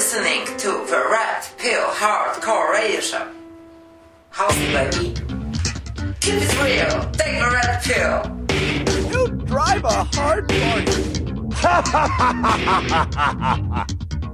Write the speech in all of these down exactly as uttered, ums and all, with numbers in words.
listening to the Red Pill Hardcore Radio Show. Hosted by me. Keep it real, take the red pill. You drive a hard bargain. Ha ha ha ha ha ha ha.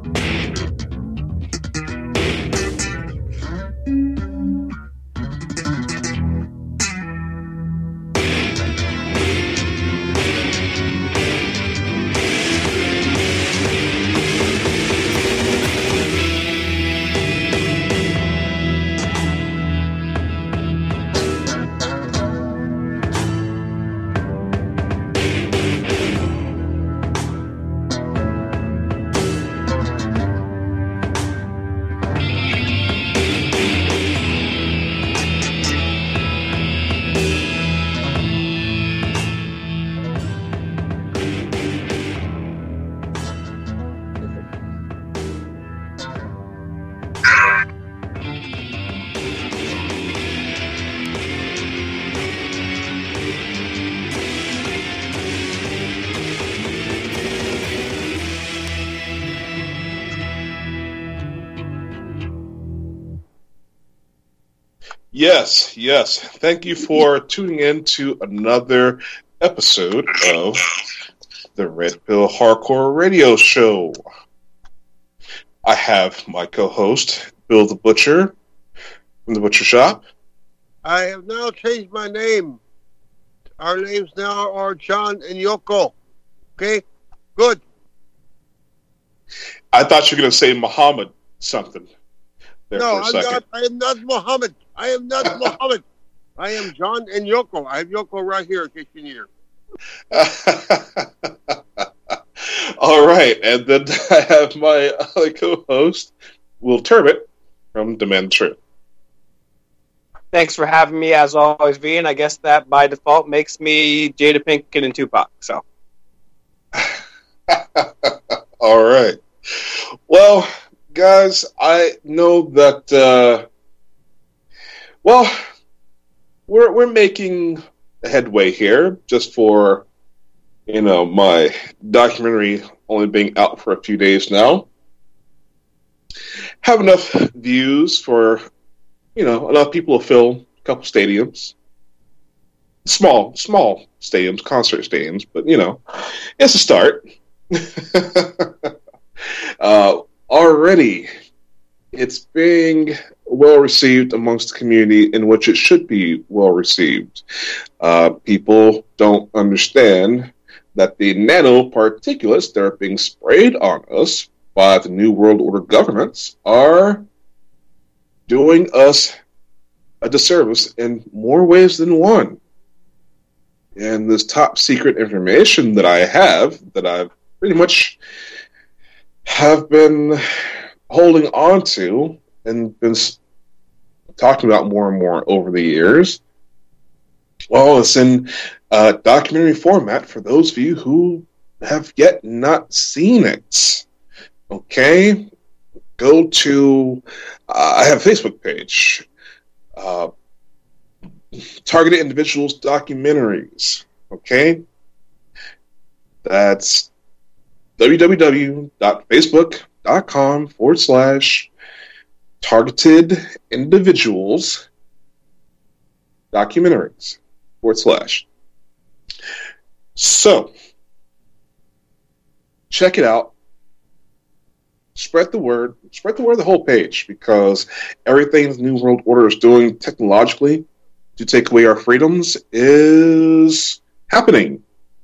Yes, yes. Thank you for tuning in to another episode of the Red Pill Hardcore Radio Show. I have my co-host, Bill the Butcher, from the Butcher Shop. I have now changed my name. Our names now are John and Yoko. Okay? Good. I thought you were going to say Muhammad something. There no, for a I'm second. not. I am not Muhammad. I am not Muhammad. I am John and Yoko. I have Yoko right here in case you need her. All right. And then I have my other co-host, Will Turbot, from Demand the Truth. Thanks for having me, as always, V, and I guess that by default makes me Jada Pinkett and Tupac. So, all right. Well, guys, I know that. Uh, well, we're we're making headway here. Just for you know, my documentary only being out for a few days now, have enough views for you know enough people to fill a couple stadiums. Small, small stadiums, concert stadiums, but you know, it's a start. uh, already, it's being well received amongst the community in which it should be well received. Uh, people don't understand that the nanoparticulates that are being sprayed on us by the New World Order governments are doing us a disservice in more ways than one. And this top secret information that I have, that I've pretty much have been holding on to and been talking about more and more over the years, well, it's in uh, documentary format for those of you who have yet not seen it. Okay? Go to, uh, I have a Facebook page, uh, Targeted Individuals Documentaries. Okay? That's www.facebook.com forward slash Targeted Individuals Documentaries forward slash. So, check it out. Spread the word. Spread the word the whole page, because everything the New World Order is doing technologically to take away our freedoms is happening.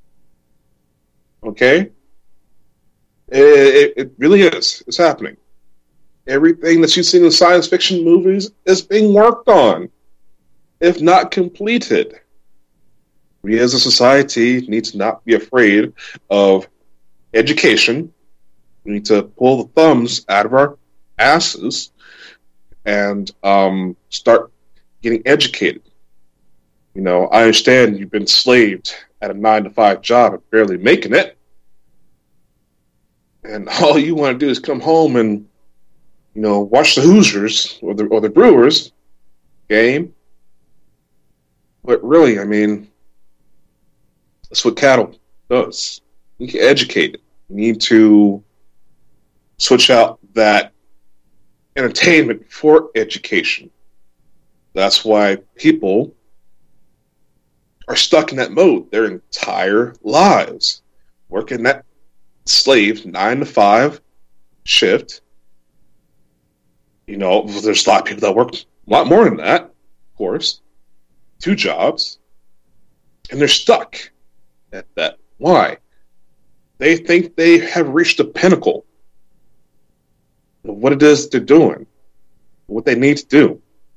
Okay? It, it, it really is. It's happening. Everything that you've seen in science fiction movies is being worked on, if not completed. We as a society need to not be afraid of education. We need to pull the thumbs out of our asses and um, start getting educated. You know, I understand you've been slaved at a nine to five job and barely making it. And all you want to do is come home and, you know, watch the Hoosiers or the or the Brewers game. But really, I mean, that's what cattle does. You get educated. You need to switch out that entertainment for education. That's why people are stuck in that mode their entire lives, working that slave nine to five shift. You know, there's a lot of people that work a lot more than that, of course, two jobs, and they're stuck at that. Why? They think they have reached the pinnacle of what it is they're doing, what they need to do.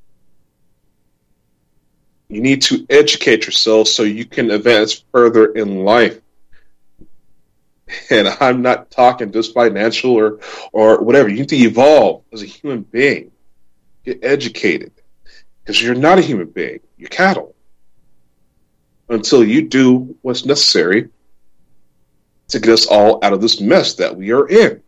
You need to educate yourself so you can advance further in life. And I'm not talking just financial or, or whatever. You need to evolve as a human being. Get educated. Because you're not a human being. You're cattle. Until you do what's necessary to get us all out of this mess that we are in.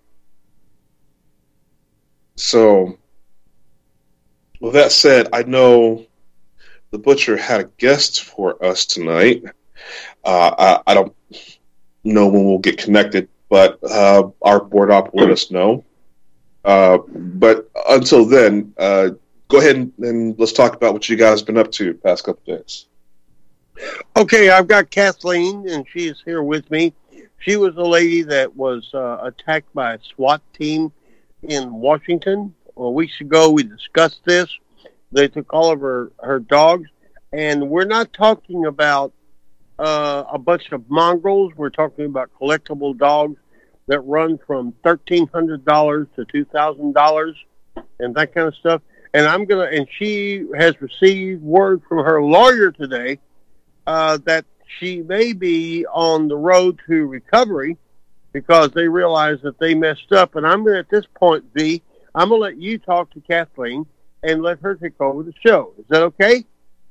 So, with that said, I know the Butcher had a guest for us tonight. Uh, I, I don't know when we'll get connected, but uh, our board op will let us know. Uh, but until then, uh, go ahead and, and let's talk about what you guys have been up to the past couple of days. Okay, I've got Kathleen, and she is here with me. She was a lady that was uh, attacked by a SWAT team in Washington. Well, weeks ago, we discussed this. They took all of her, her dogs, and we're not talking about uh, a bunch of mongrels. We're talking about collectible dogs that run from thirteen hundred dollars to two thousand dollars and that kind of stuff. And I'm gonna, and she has received word from her lawyer today uh, that she may be on the road to recovery because they realize that they messed up. And I'm gonna, at this point, V, I'm gonna let you talk to Kathleen and let her take over the show. Is that okay?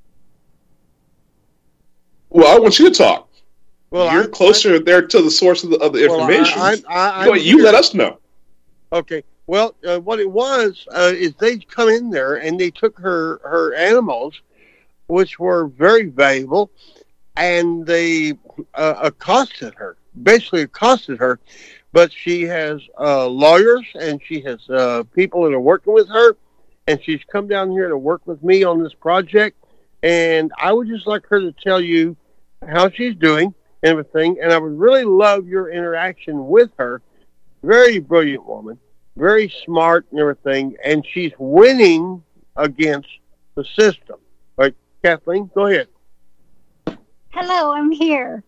Well, I want you to talk. Well, You're I'm, closer I'm, there to the source of the, of the information. Well, I, I, I, Go, you let us know. Okay. Well, uh, what it was uh, is they come in there and they took her, her animals, which were very valuable, and they uh, accosted her, basically accosted her. But she has uh, lawyers and she has uh, people that are working with her, and she's come down here to work with me on this project. And I would just like her to tell you how she's doing and everything. And I would really love your interaction with her. Very brilliant woman, very smart and everything. And she's winning against the system. All right, Kathleen, go ahead. Hello, I'm here.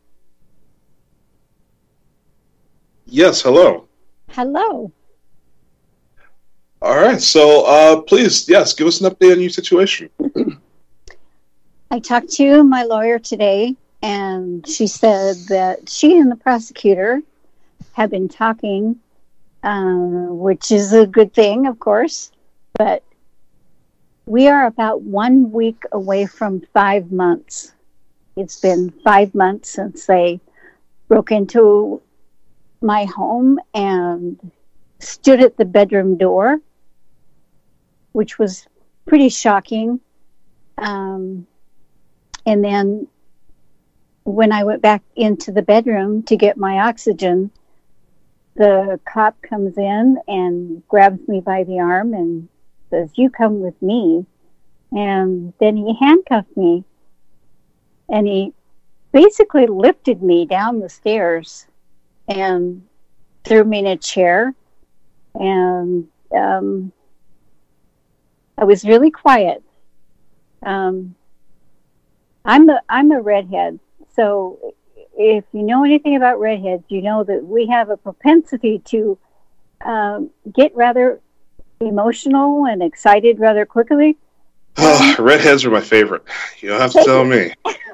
Yes, hello. Hello. All right, so uh, please, yes, give us an update on your situation. I talked to my lawyer today, and she said that she and the prosecutor have been talking, uh, which is a good thing, of course, but we are about one week away from five months. It's been five months since they broke into my home and stood at the bedroom door, which was pretty shocking. Um, and then when I went back into the bedroom to get my oxygen, the cop comes in and grabs me by the arm and says, "You come with me." And then he handcuffed me. And he basically lifted me down the stairs and threw me in a chair. And um, I was really quiet. Um, I'm a I'm a redhead, so if you know anything about redheads, you know that we have a propensity to um, get rather emotional and excited rather quickly. Oh, redheads are my favorite. You don't have to tell me.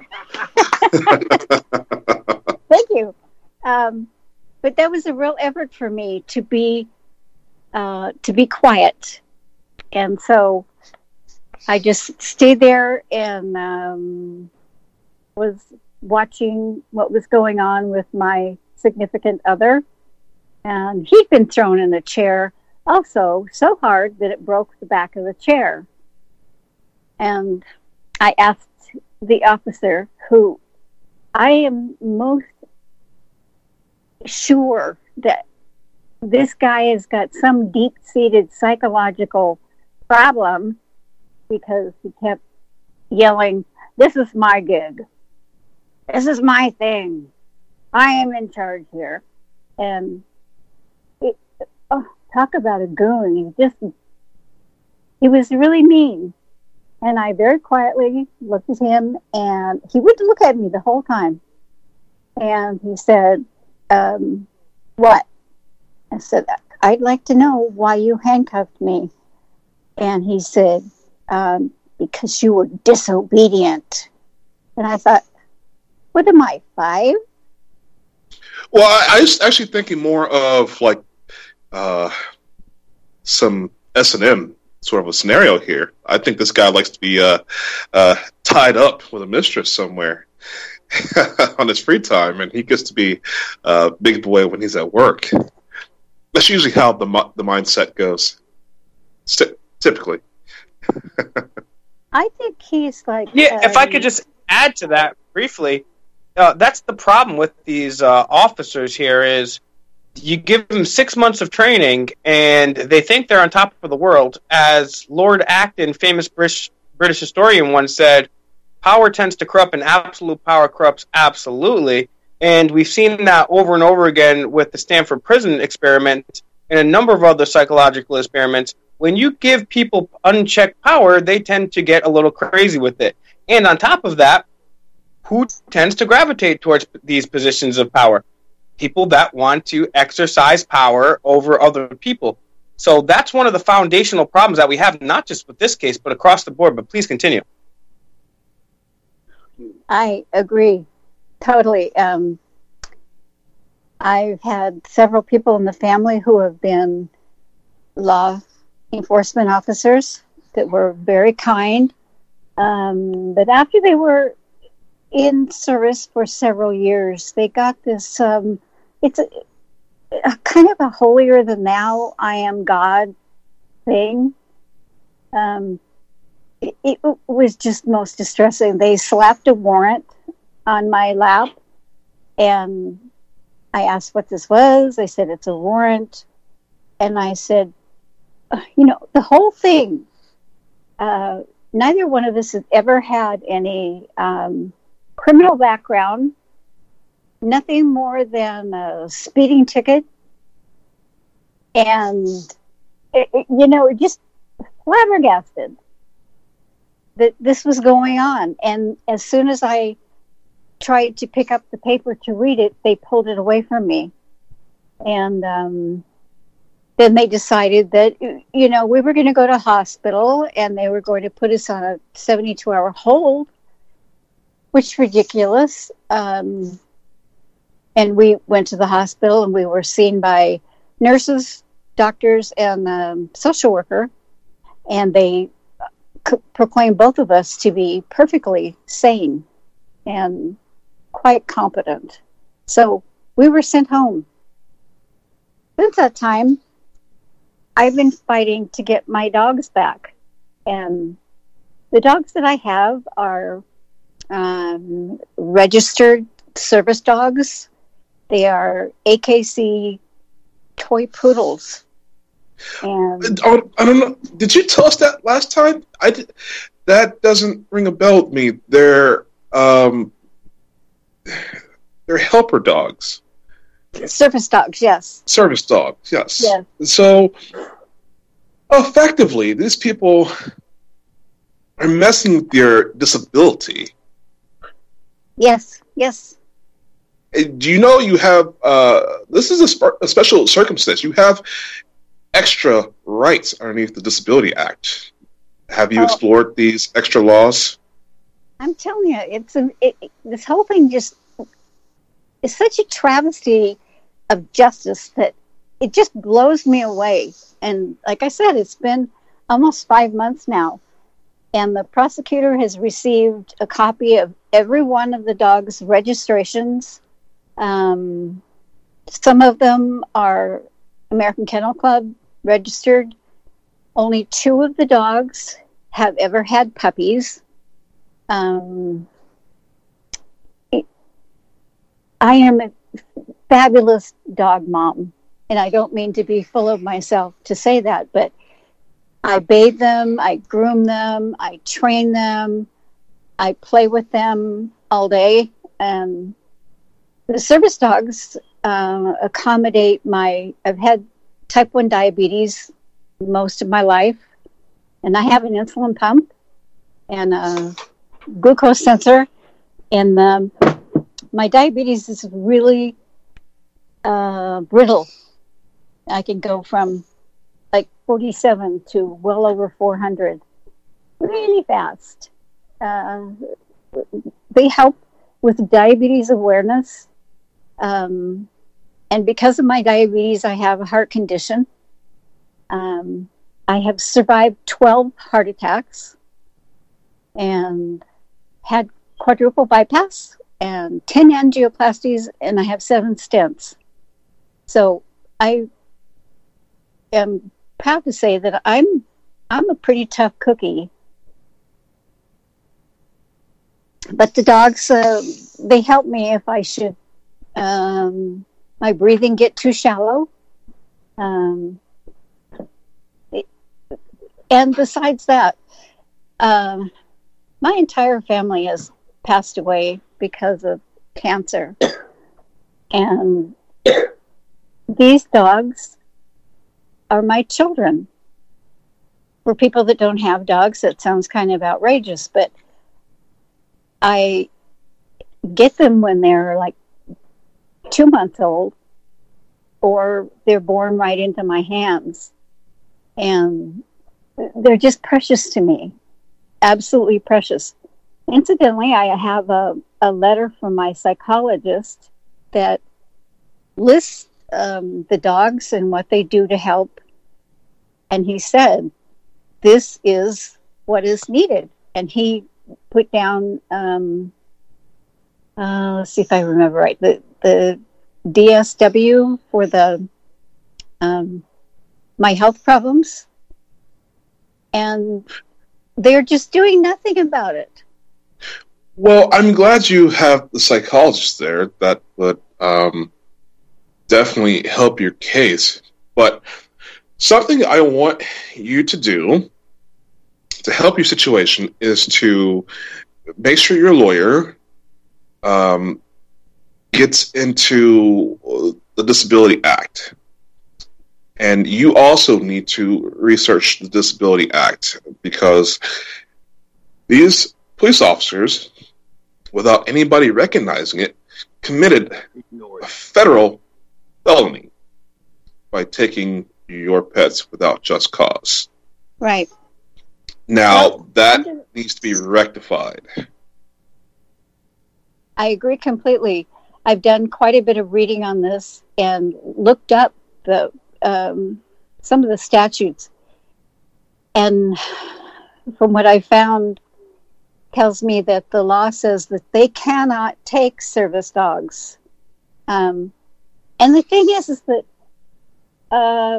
Thank you. Um, but that was a real effort for me to be uh, to be quiet, and so I just stayed there and um, was watching what was going on with my significant other. And he'd been thrown in a chair also so hard that it broke the back of the chair. And I asked the officer, who I am most sure that this guy has got some deep-seated psychological problem because he kept yelling, "This is my gig. This is my thing. I am in charge here." And it, oh, talk about a goon. He just, he was really mean. And I very quietly looked at him, and he would look at me the whole time. And he said, um, "What?" I said, "I'd like to know why you handcuffed me." And he said, um, "Because you were disobedient." And I thought, what am I, five? Well, I, I was actually thinking more of like uh, some S and M sort of a scenario here. I think this guy likes to be uh, uh, tied up with a mistress somewhere on his free time, and he gets to be a uh, big boy when he's at work. That's usually how the the mindset goes, typically. I think he's like... Yeah, uh, if I could just add to that briefly, uh, that's the problem with these uh, officers here is you give them six months of training and they think they're on top of the world. As Lord Acton, famous British, British historian, once said, power tends to corrupt and absolute power corrupts absolutely. And we've seen that over and over again with the Stanford Prison experiment and a number of other psychological experiments. When you give people unchecked power, they tend to get a little crazy with it. And on top of that, who tends to gravitate towards these positions of power? People that want to exercise power over other people. So that's one of the foundational problems that we have, not just with this case, but across the board. But please continue. I agree. Totally. Um, I've had several people in the family who have been law enforcement officers that were very kind. Um, but after they were in service for several years, they got this, um, it's a, a kind of a holier than thou, I am God thing. Um, it, it was just most distressing. They slapped a warrant on my lap, and I asked what this was. They said, it's a warrant. And I said, you know, the whole thing, uh, neither one of us has ever had any um, criminal background, nothing more than a speeding ticket. And, it, it, you know, just flabbergasted that this was going on. And as soon as I tried to pick up the paper to read it, they pulled it away from me. And um, then they decided that, you know, we were going to go to hospital and they were going to put us on a seventy-two hour hold, which is ridiculous. Um, and we went to the hospital and we were seen by nurses, doctors, and um, social worker. And they c- proclaimed both of us to be perfectly sane and quite competent. So we were sent home. Since that time, I've been fighting to get my dogs back. And the dogs that I have are um, registered service dogs. They are A K C toy poodles. And I, I don't know. Did you tell us that last time? I did, that doesn't ring a bell with me. They're um, they're helper dogs. Service dogs, yes. Service dogs, yes. Yes. So, effectively, these people are messing with your disability. Yes, yes. Do you know you have, uh, this is a, sp- a special circumstance. You have extra rights underneath the Disability Act. Have you Oh. explored these extra laws? I'm telling you, it's a, it, it- this whole thing just is such a travesty of justice that it just blows me away. And like I said, it's been almost five months now. And the prosecutor has received a copy of every one of the dogs' registrations. Um, some of them are American Kennel Club registered. Only two of the dogs have ever had puppies. Um, it, I am a fabulous dog mom. and I don't mean to be full of myself to say that, but I bathe them, I groom them, I train them, I play with them all day. And the service dogs uh, accommodate my, I've had type one diabetes most of my life, and I have an insulin pump and a glucose sensor, and um, my diabetes is really uh, brittle. I can go from like forty-seven to well over four hundred really fast. Uh, they help with diabetes awareness. Um, and because of my diabetes, I have a heart condition. Um, I have survived twelve heart attacks and had quadruple bypass and ten angioplasties, and I have seven stents. So I am proud to say that I'm I'm a pretty tough cookie. But the dogs, uh, they help me if I should um, my breathing get too shallow. Um, it, and besides that, um, my entire family has passed away because of cancer. And these dogs are my children. For people that don't have dogs, that sounds kind of outrageous, but I get them when they're like two months old, or they're born right into my hands. And they're just precious to me. Absolutely precious. Incidentally, I have a, a letter from my psychologist that lists um, the dogs and what they do to help. And he said, this is what is needed. And he put down, um, uh, let's see if I remember right, the, the D S W for the um, my health problems. And they're just doing nothing about it. Well, I'm glad you have the psychologist there that would um, definitely help your case. But something I want you to do to help your situation is to make sure your lawyer um, gets into the Disability Act. And you also need to research the Disability Act, because these police officers, without anybody recognizing it, committed a federal felony by taking your pets without just cause. Right. Now, Well, that under- needs to be rectified. I agree completely. I've done quite a bit of reading on this and looked up the um, some of the statutes. And from what I found, tells me that the law says that they cannot take service dogs. Um, and the thing is, is that uh,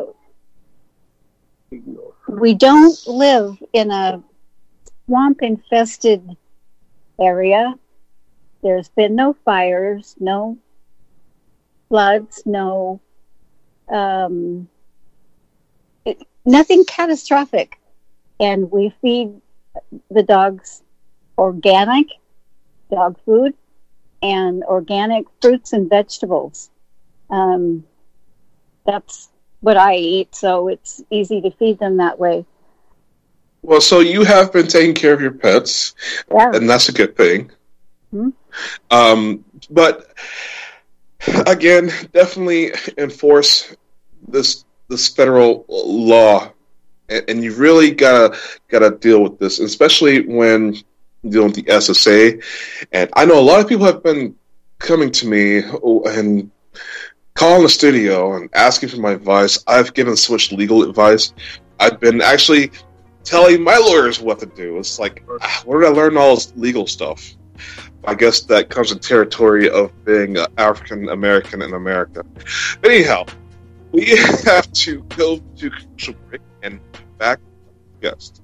we don't live in a swamp-infested area. There's been no fires, no floods, no um, it, nothing catastrophic. And we feed the dogs organic dog food and organic fruits and vegetables. Um, that's what I eat, so it's easy to feed them that way. Well, so you have been taking care of your pets, Yeah. and that's a good thing. Hmm? Um, but again, definitely enforce this this federal law, and, and you really gotta gotta deal with this, especially when dealing with the S S A. And I know a lot of people have been coming to me and calling the studio and asking for my advice. I've given so much legal advice. I've been actually telling my lawyers what to do. It's like, ah, where did I learn all this legal stuff? I guess that comes in territory of being uh, African American in America. But anyhow, we have to go to commercial break and back to the guest.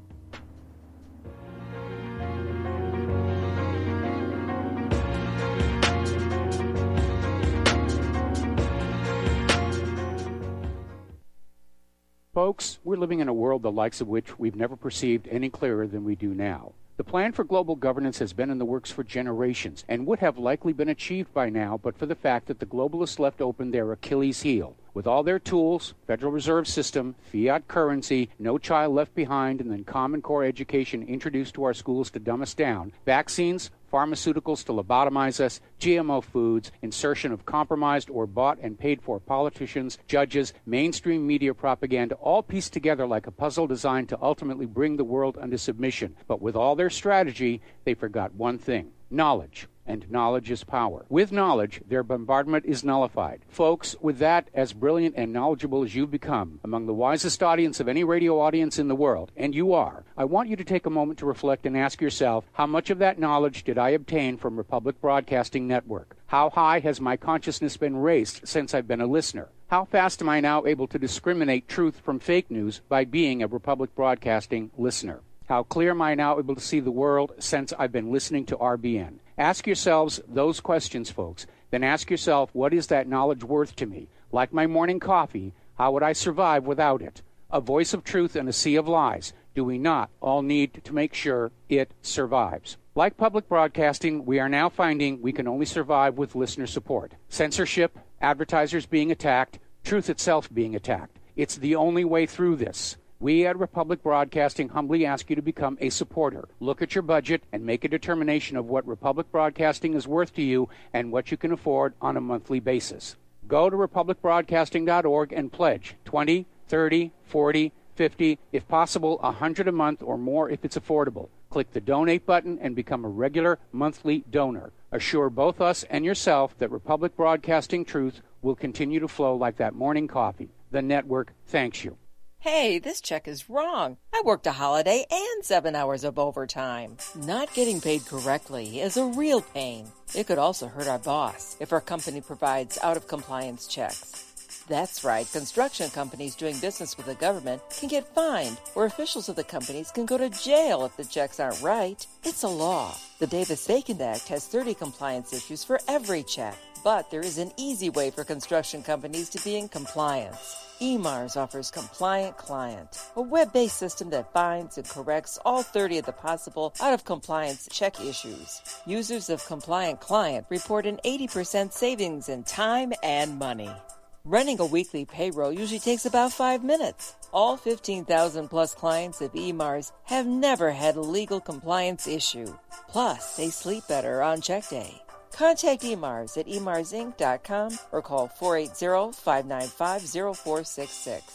Folks, we're living in a world the likes of which we've never perceived any clearer than we do now. The plan for global governance has been in the works for generations and would have likely been achieved by now but for the fact that the globalists left open their Achilles heel. With all their tools, Federal Reserve System, fiat currency, no child left behind, and then Common Core education introduced to our schools to dumb us down, vaccines, pharmaceuticals to lobotomize us, G M O foods, insertion of compromised or bought and paid for politicians, judges, mainstream media propaganda, all pieced together like a puzzle designed to ultimately bring the world under submission. But with all their strategy, they forgot one thing: knowledge. And knowledge is power. With knowledge, their bombardment is nullified. Folks, with that, as brilliant and knowledgeable as you've become, among the wisest audience of any radio audience in the world, and you are, I want you to take a moment to reflect and ask yourself, how much of that knowledge did I obtain from Republic Broadcasting Network? How high has my consciousness been raised since I've been a listener? How fast am I now able to discriminate truth from fake news by being a Republic Broadcasting listener? How clear am I now able to see the world since I've been listening to R B N? Ask yourselves those questions, folks. Then ask yourself, what is that knowledge worth to me? Like my morning coffee, how would I survive without it? A voice of truth in a sea of lies. Do we not all need to make sure it survives? Like public broadcasting, we are now finding we can only survive with listener support. Censorship, advertisers being attacked, truth itself being attacked. It's the only way through this. We at Republic Broadcasting humbly ask you to become a supporter. Look at your budget and make a determination of what Republic Broadcasting is worth to you and what you can afford on a monthly basis. Go to republic broadcasting dot org and pledge twenty, thirty, forty, fifty, if possible one hundred a month or more if it's affordable. Click the donate button and become a regular monthly donor. Assure both us and yourself that Republic Broadcasting truth will continue to flow like that morning coffee. The network thanks you. Hey, this check is wrong. I worked a holiday and seven hours of overtime. Not getting paid correctly is a real pain. It could also hurt our boss if our company provides out-of-compliance checks. That's right, construction companies doing business with the government can get fined, or officials of the companies can go to jail if the checks aren't right. It's a law. The Davis-Bacon Act has thirty compliance issues for every check, but there is an easy way for construction companies to be in compliance. E M A R S offers Compliant Client, a web-based system that finds and corrects all thirty of the possible out-of-compliance check issues. Users of Compliant Client report an eighty percent savings in time and money. Running a weekly payroll usually takes about five minutes. All fifteen thousand plus clients of E M A R S have never had a legal compliance issue. Plus, they sleep better on check day. Contact E M A R S at e mars inc dot com or call four eight zero, five nine five, zero four six six.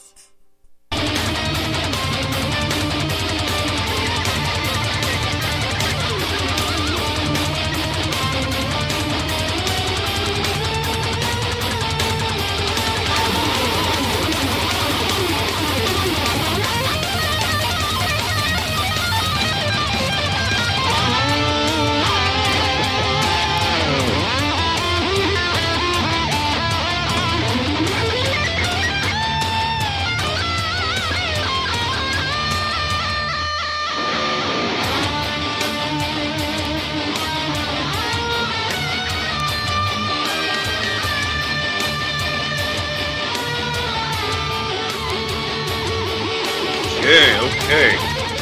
Okay, okay.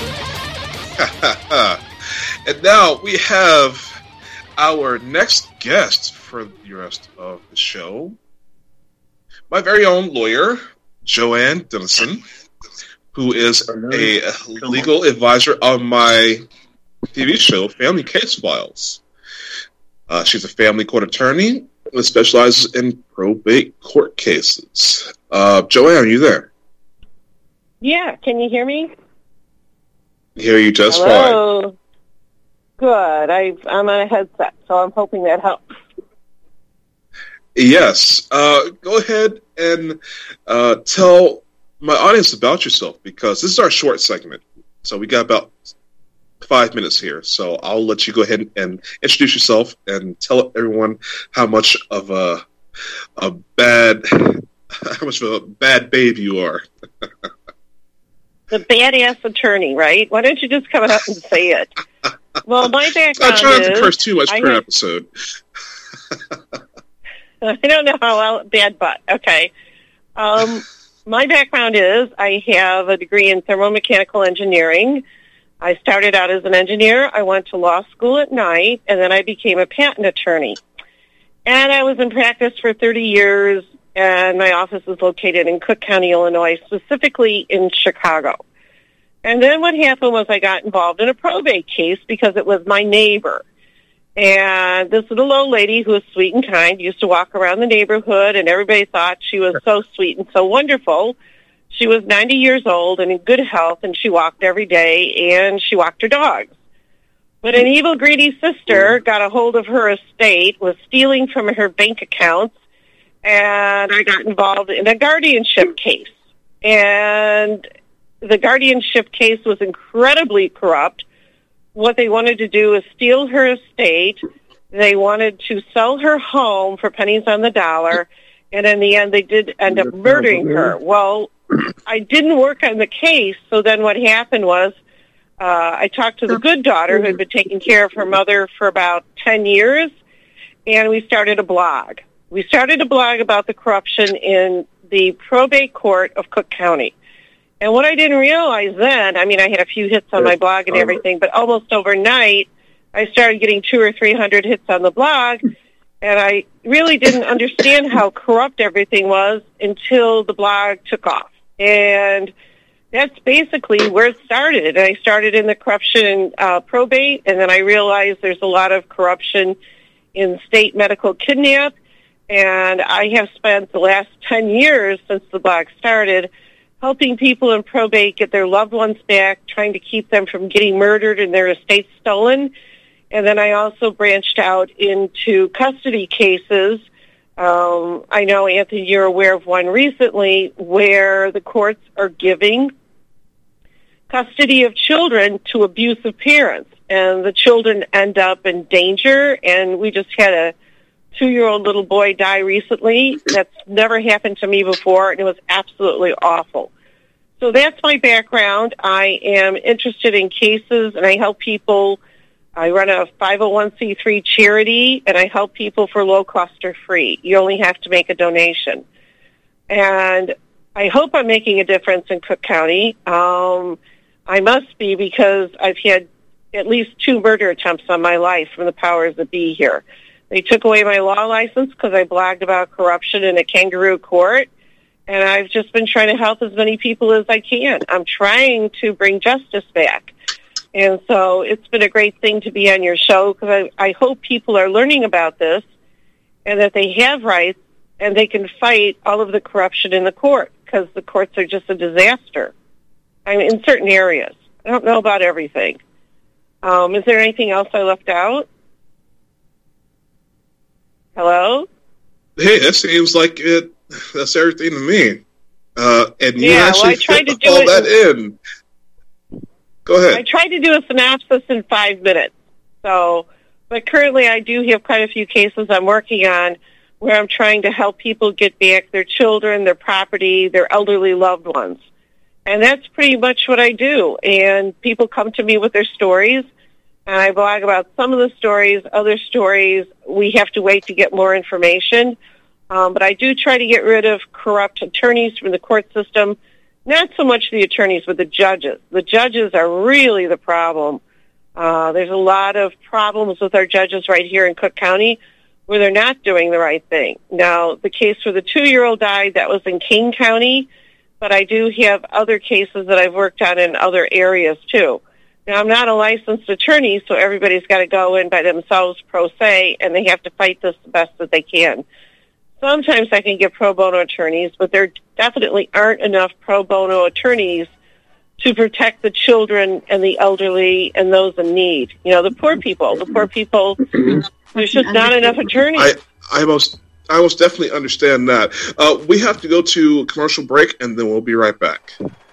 And now we have our next guest for the rest of the show. My very own lawyer, Joanne Dennison, who is a legal advisor on my T V show, Family Case Files. Uh, she's a family court attorney that specializes in probate court cases. Uh, Joanne, are you there? Yeah, can you hear me? I hear you just Hello. fine. Good. I, I'm on a headset, so I'm hoping that helps. Yes. Uh, go ahead and uh, tell my audience about yourself, because this is our short segment. So we got about five minutes here. So I'll let you go ahead and introduce yourself and tell everyone how much of a a bad how much of a bad babe you are. The badass attorney, right? Why don't you just come out and say it? Well, my background I try not is... to curse too much I per have, episode. I don't know how well, bad butt. Okay. Um, my background is I have a degree in thermomechanical engineering. I started out as an engineer. I went to law school at night, and then I became a patent attorney. And I was in practice for thirty years, and my office is located in Cook County, Illinois, specifically in Chicago. And then what happened was I got involved in a probate case because it was my neighbor. And this little old lady who was sweet and kind used to walk around the neighborhood, and everybody thought she was so sweet and so wonderful. She was ninety years old and in good health, and she walked every day, and she walked her dogs. But an evil, greedy sister got a hold of her estate, was stealing from her bank accounts, and I got involved in a guardianship case. And the guardianship case was incredibly corrupt. What they wanted to do is steal her estate. They wanted to sell her home for pennies on the dollar, and in the end, they did end up murdering her. Well, I didn't work on the case, so then what happened was uh, I talked to the good daughter who had been taking care of her mother for about ten years, and we started a blog. We started a blog about the corruption in the probate court of Cook County. And what I didn't realize then, I mean, I had a few hits on my blog and everything, but almost overnight, I started getting two or three hundred hits on the blog, and I really didn't understand how corrupt everything was until the blog took off. And that's basically where it started. And I started in the corruption uh, probate, and then I realized there's a lot of corruption in state medical kidnap, and I have spent the last ten years since the blog started helping people in probate get their loved ones back, trying to keep them from getting murdered and their estates stolen. And then I also branched out into custody cases. Um, I know, Anthony, you're aware of one recently where the courts are giving custody of children to abusive parents, and the children end up in danger. And we just had a two-year-old little boy die recently. That's never happened to me before, and it was absolutely awful. So that's my background. I am interested in cases, and I help people. I run a five oh one c three charity, and I help people for low cost or free. You only have to make a donation. And I hope I'm making a difference in Cook County. Um, I must be, because I've had at least two murder attempts on my life from the powers that be here. They took away my law license because I blogged about corruption in a kangaroo court, and I've just been trying to help as many people as I can. I'm trying to bring justice back. And so it's been a great thing to be on your show, because I, I hope people are learning about this and that they have rights and they can fight all of the corruption in the court, because the courts are just a disaster. I mean, in certain areas. I don't know about everything. Um, is there anything else I left out? Hello? Hey, that seems like it. That's everything to me. Uh, and you yeah, actually well, I tried fit to do all it that in. Go ahead. I tried to do a synopsis in five minutes. So, but currently I do have quite a few cases I'm working on where I'm trying to help people get back their children, their property, their elderly loved ones. And that's pretty much what I do. And people come to me with their stories, and I blog about some of the stories. Other stories, we have to wait to get more information. Um, but I do try to get rid of corrupt attorneys from the court system. Not so much the attorneys, but the judges. The judges are really the problem. Uh, there's a lot of problems with our judges right here in Cook County where they're not doing the right thing. Now, the case where the two-year-old died, that was in King County, but I do have other cases that I've worked on in other areas, too. Now, I'm not a licensed attorney, so everybody's got to go in by themselves pro se, and they have to fight this the best that they can. Sometimes I can get pro bono attorneys, but there definitely aren't enough pro bono attorneys to protect the children and the elderly and those in need. You know, the poor people. The poor people, there's just not enough attorneys. I, I most I most definitely understand that. Uh, we have to go to a commercial break, and then we'll be right back.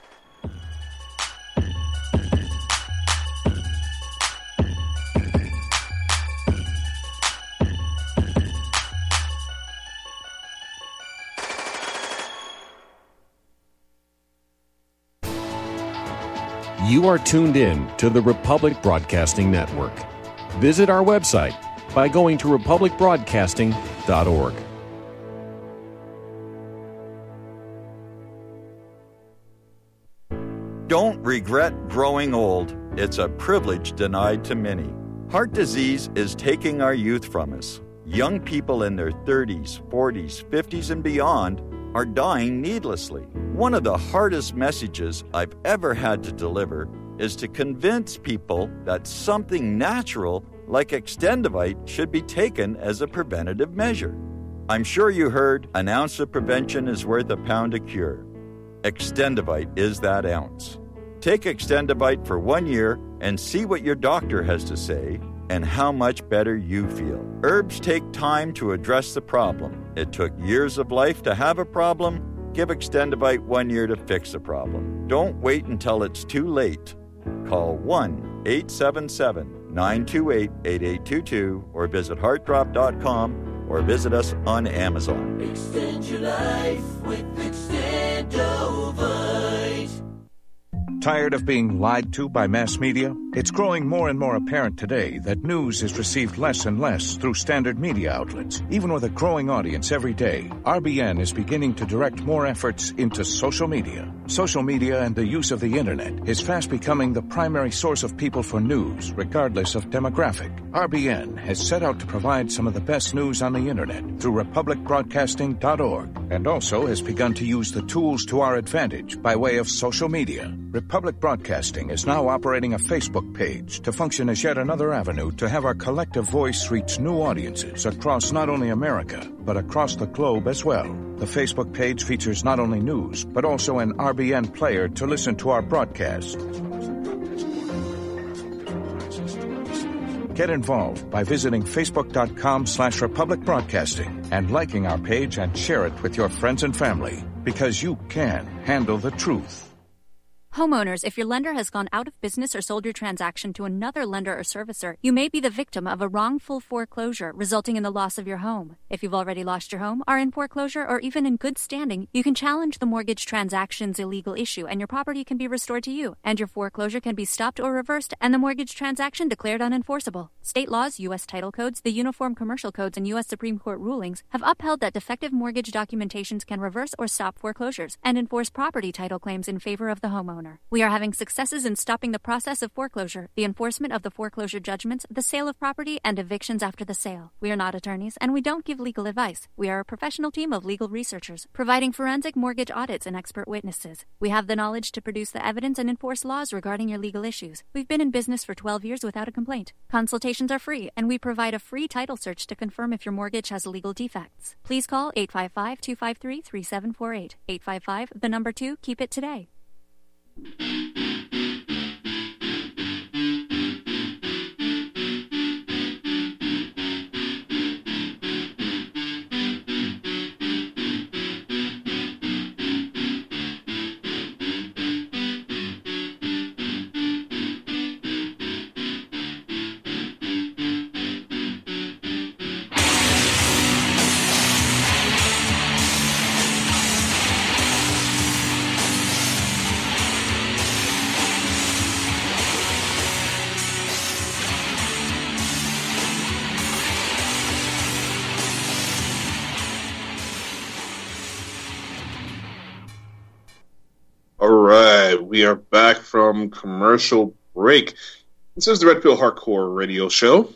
You are tuned in to the Republic Broadcasting Network. Visit our website by going to republic broadcasting dot org. Don't regret growing old. It's a privilege denied to many. Heart disease is taking our youth from us. Young people in their thirties, forties, fifties, and beyond are dying needlessly. One of the hardest messages I've ever had to deliver is to convince people that something natural like Extendivite should be taken as a preventative measure. I'm sure you heard an ounce of prevention is worth a pound of cure. Extendivite is that ounce. Take Extendivite for one year and see what your doctor has to say and how much better you feel. Herbs take time to address the problem. It took years of life to have a problem. Give Extendivite one year to fix the problem. Don't wait until it's too late. Call one eight seven seven, nine two eight, eight eight two two or visit heart drop dot com or visit us on Amazon. Extend your life with Extendovite. Tired of being lied to by mass media? It's growing more and more apparent today that news is received less and less through standard media outlets. Even with a growing audience every day, R B N is beginning to direct more efforts into social media. Social media and the use of the internet is fast becoming the primary source of people for news, regardless of demographic. R B N has set out to provide some of the best news on the internet through republic broadcasting dot org and also has begun to use the tools to our advantage by way of social media. Republic Broadcasting is now operating a Facebook page to function as yet another avenue to have our collective voice reach new audiences across not only America, but across the globe as well. The Facebook page features not only news, but also an R B N player to listen to our broadcast. Get involved by visiting facebook.com slash Republic Broadcasting and liking our page and share it with your friends and family, because you can handle the truth. Homeowners, if your lender has gone out of business or sold your transaction to another lender or servicer, you may be the victim of a wrongful foreclosure resulting in the loss of your home. If you've already lost your home, are in foreclosure, or even in good standing, you can challenge the mortgage transaction's illegal issue and your property can be restored to you, and your foreclosure can be stopped or reversed and the mortgage transaction declared unenforceable. State laws, U S title codes, the Uniform Commercial Codes, and U S Supreme Court rulings have upheld that defective mortgage documentations can reverse or stop foreclosures and enforce property title claims in favor of the homeowner. We are having successes in stopping the process of foreclosure, the enforcement of the foreclosure judgments, the sale of property, and evictions after the sale. We are not attorneys, and we don't give legal advice. We are a professional team of legal researchers, providing forensic mortgage audits and expert witnesses. We have the knowledge to produce the evidence and enforce laws regarding your legal issues. We've been in business for twelve years without a complaint. Consultations are free, and we provide a free title search to confirm if your mortgage has legal defects. Please call eight five five, two five three, three seven four eight. eight five five, the number two, keep it today. All right, we are back from commercial break. This is the Red Pill Hardcore Radio Show.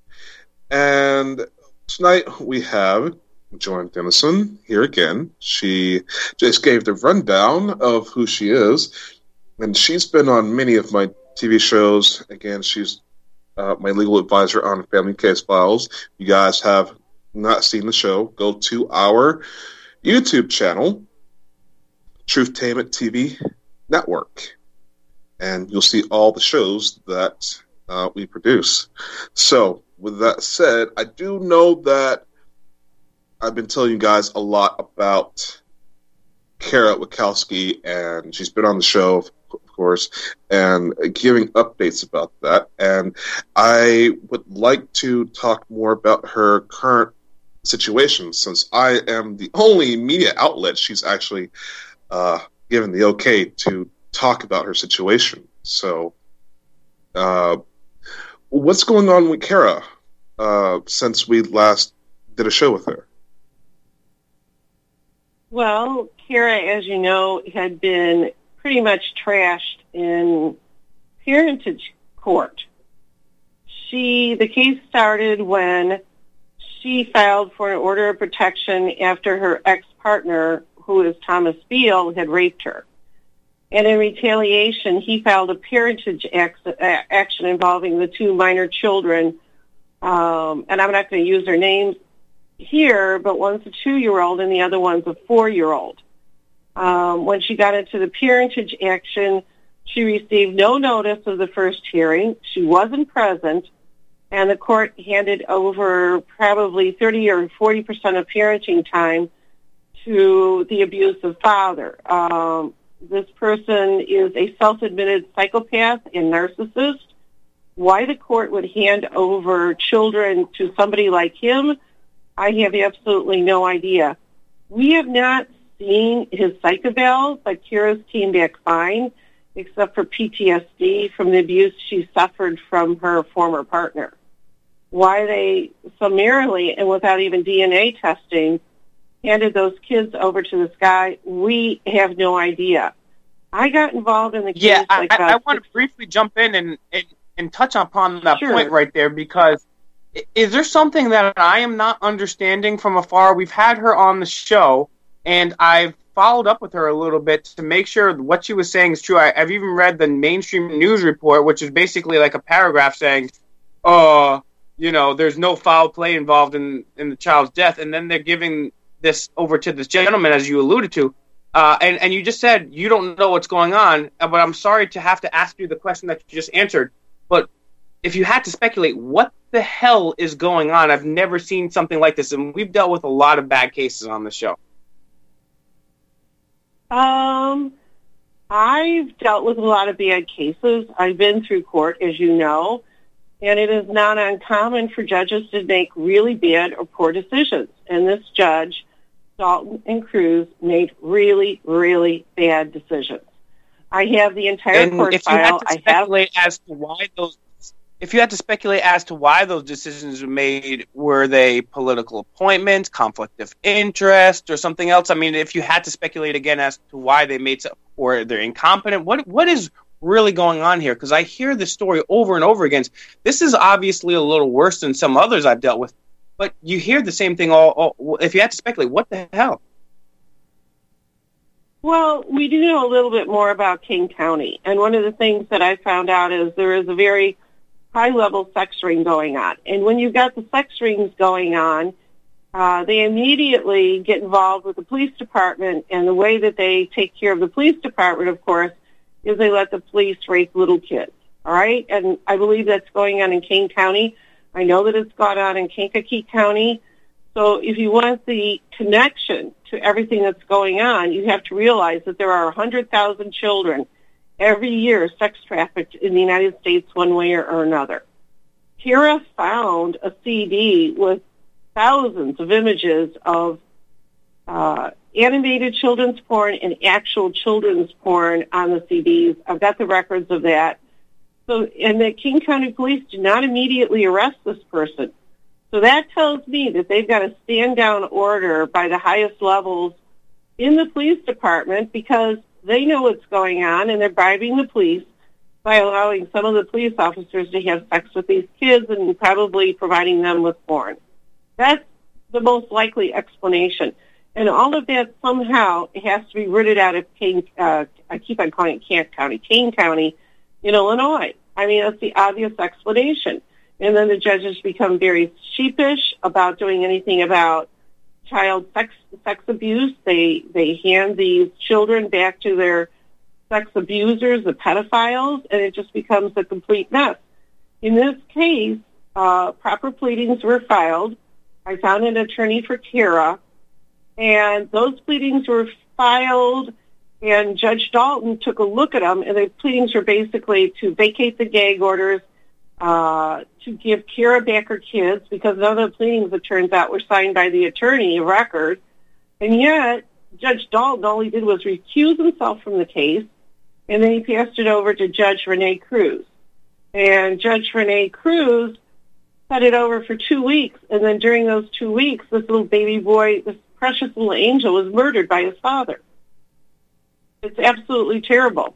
And tonight we have Joanne Dennison here again. She just gave the rundown of who she is. And she's been on many of my T V shows. Again, she's uh, my legal advisor on Family Case Files. If you guys have not seen the show, go to our YouTube channel, Truthtainment T V Network, and you'll see all the shows that uh, we produce. So, with that said, I do know that I've been telling you guys a lot about Kara Wachowski, and she's been on the show, of course, and giving updates about that. And I would like to talk more about her current situation, since I am the only media outlet she's actually Uh, given the okay to talk about her situation. So, uh, what's going on with Kara uh, since we last did a show with her? Well, Kara, as you know, had been pretty much trashed in parentage court. She, the case started when she filed for an order of protection after her ex-partner, who is Thomas Beale, had raped her. And in retaliation, he filed a parentage action involving the two minor children. Um, and I'm not going to use their names here, but one's a two-year-old and the other one's a four-year-old. Um, when she got into the parentage action, she received no notice of the first hearing. She wasn't present, and the court handed over probably thirty or forty percent of parenting time to the abusive father. Um, this person is a self-admitted psychopath and narcissist. Why the court would hand over children to somebody like him, I have absolutely no idea. We have not seen his psych eval, but Kira's came back fine, except for P T S D from the abuse she suffered from her former partner. Why they summarily and without even D N A testing handed those kids over to this guy, we have no idea. I got involved in the case. Yeah, like I, I want to briefly jump in and, and, and touch upon that Sure. point right there, because is there something that I am not understanding from afar? We've had her on the show, and I've followed up with her a little bit to make sure what she was saying is true. I, I've even read the mainstream news report, which is basically like a paragraph saying, uh, you know, there's no foul play involved in, in the child's death, and then they're giving this over to this gentleman, as you alluded to. Uh, and, and you just said you don't know what's going on, but I'm sorry to have to ask you the question that you just answered. But if you had to speculate, what the hell is going on? I've never seen something like this, and we've dealt with a lot of bad cases on the show. Um, I've dealt with a lot of bad cases. I've been through court, as you know, and it is not uncommon for judges to make really bad or poor decisions. And this judge, Dalton and Cruz, made really, really bad decisions. I have the entire And court if you had file. to I have. speculate as to why those, if you had to speculate as to why those decisions were made, were they political appointments, conflict of interest, or something else? I mean, if you had to speculate again as to why they made, so, or they're incompetent, what what is really going on here? Because I hear this story over and over again. This is obviously a little worse than some others I've dealt with, but you hear the same thing all, all if you had to speculate, what the hell? Well, we do know a little bit more about King County, and one of the things that I found out is there is a very high-level sex ring going on. And when you've got the sex rings going on, uh, they immediately get involved with the police department, and the way that they take care of the police department, of course, is they let the police rape little kids, all right? And I believe that's going on in King County. I know that it's gone on in Kankakee County. So if you want the connection to everything that's going on, you have to realize that there are one hundred thousand children every year sex trafficked in the United States one way or another. Kira found a C D with thousands of images of uh, animated children's porn and actual children's porn on the C Ds. I've got the records of that. So, and the King County Police did not immediately arrest this person. So that tells me that they've got a stand-down order by the highest levels in the police department because they know what's going on, and they're bribing the police by allowing some of the police officers to have sex with these kids and probably providing them with porn. That's the most likely explanation. And all of that somehow has to be rooted out of Kane, uh, I keep on calling it Kent County, Kane County in Illinois. I mean, that's the obvious explanation. And then the judges become very sheepish about doing anything about child sex sex abuse. They they hand these children back to their sex abusers, the pedophiles, and it just becomes a complete mess. In this case, uh, proper pleadings were filed. I found an attorney for Kira, and those pleadings were filed, and Judge Dalton took a look at them, and the pleadings were basically to vacate the gag orders, uh, to give Kira back her kids, because none of the pleadings, it turns out, were signed by the attorney of record. And yet, Judge Dalton, all he did was recuse himself from the case, and then he passed it over to Judge Renee Cruz. And Judge Renee Cruz set it over for two weeks, and then during those two weeks, this little baby boy, this precious little angel, was murdered by his father. It's absolutely terrible.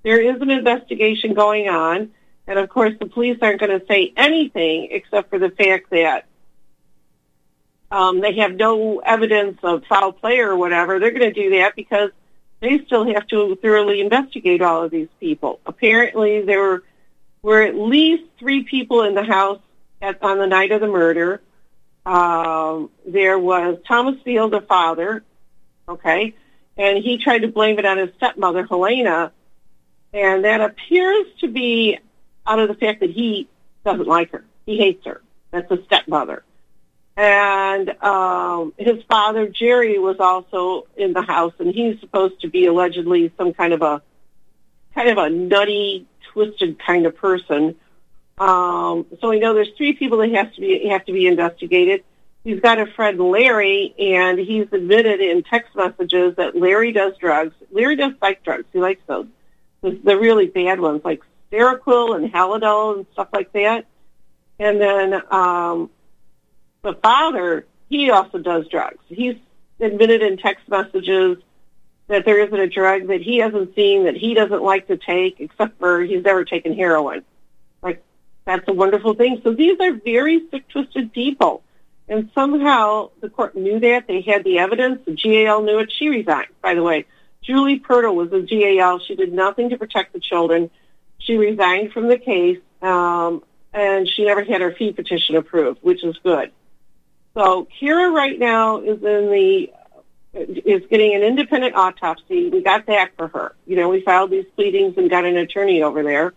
there is an investigation going on, and of course the police aren't going to say anything except for the fact that um, they have no evidence of foul play or whatever. They're going to do that because they still have to thoroughly investigate all of these people. Apparently there were, were at least three people in the house at, on the night of the murder. Um, there was Thomas Field, the father, okay, and he tried to blame it on his stepmother, Helena, and that appears to be out of the fact that he doesn't like her. He hates her. That's a stepmother. And um, his father, Jerry, was also in the house, and he's supposed to be allegedly some kind of a kind of a nutty, twisted kind of person. Um, so we know there's three people that have to be have to be investigated. He's got a friend, Larry, and he's admitted in text messages that Larry does drugs. Larry does psych drugs. He likes those. The, the really bad ones, like Seroquel and Halidol and stuff like that. And then um, the father, he also does drugs. He's admitted in text messages that there isn't a drug that he hasn't seen that he doesn't like to take, except for he's never taken heroin. Like, that's a wonderful thing. So these are very sick, twisted people. And somehow the court knew that. They had the evidence. The G A L knew it. She resigned, by the way. Julie Pirtle was the G A L. She did nothing to protect the children. She resigned from the case, um, and she never had her fee petition approved, which is good. So Kira right now is in the is getting an independent autopsy. We got that for her. You know, we filed these pleadings and got an attorney over there.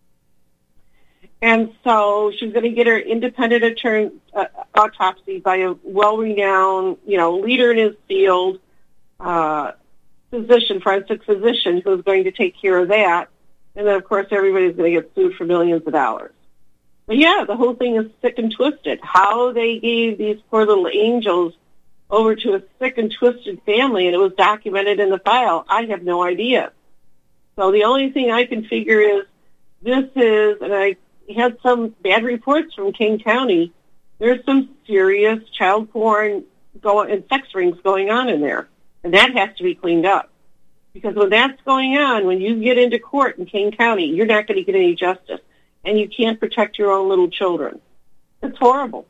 And so she's going to get her independent attorney uh, autopsy by a well-renowned, you know, leader in his field, uh, physician, forensic physician, who's going to take care of that. And then, of course, everybody's going to get sued for millions of dollars. But, yeah, the whole thing is sick and twisted. How they gave these poor little angels over to a sick and twisted family, and it was documented in the file, I have no idea. So the only thing I can figure is this is, and I had some bad reports from King County, there's some serious child porn go- and sex rings going on in there, and that has to be cleaned up. Because when that's going on, when you get into court in King County, you're not going to get any justice, and you can't protect your own little children. It's horrible.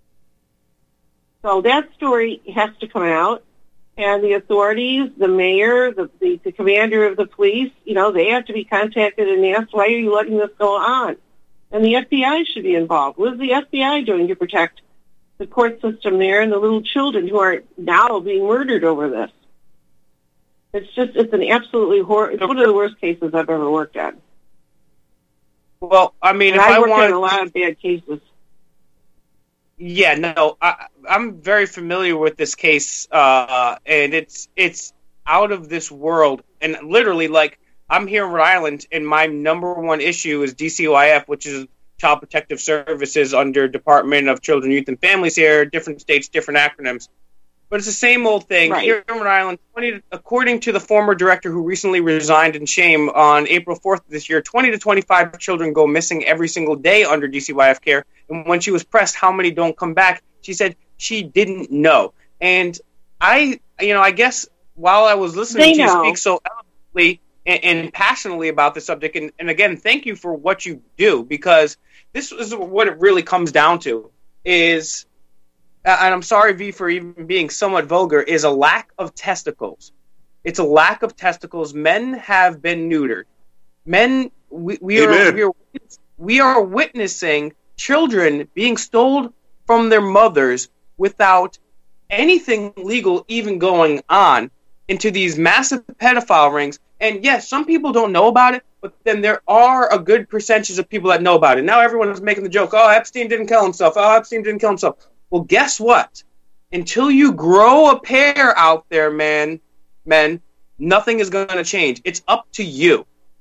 So that story has to come out, and the authorities, the mayor, the, the, the commander of the police, you know, they have to be contacted and asked, why are you letting this go on? And the F B I should be involved. What is the F B I doing to protect the court system there and the little children who are now being murdered over this? It's just, it's an absolutely horrible, it's one of the worst cases I've ever worked on. Well, I mean, and if I I worked wanted... on a lot of bad cases. Yeah, no, I, I'm very familiar with this case, uh, and it's it's out of this world. And literally, like, I'm here in Rhode Island, and my number one issue is D C O I F, which is Child Protective Services under Department of Children, Youth, and Families here, different states, different acronyms. But it's the same old thing. Right. Here in Rhode Island, twenty, according to the former director who recently resigned in shame on April fourth of this year, twenty to twenty-five children go missing every single day under D C Y F care. And when she was pressed how many don't come back, she said she didn't know. And I, you know, I guess while I was listening they to know. you speak so eloquently and, and passionately about this subject, and, and again, thank you for what you do, because this is what it really comes down to is... and I'm sorry, V, for even being somewhat vulgar, is a lack of testicles. It's a lack of testicles. Men have been neutered. Men, we, we are we are we are witnessing children being stolen from their mothers without anything legal even going on into these massive pedophile rings. And yes, some people don't know about it, but then there are a good percentage of people that know about it. Now everyone is making the joke, oh, Epstein didn't kill himself. Oh, Epstein didn't kill himself. Well, guess what? Until you grow a pair out there, man, men, nothing is going to change. It's up to you.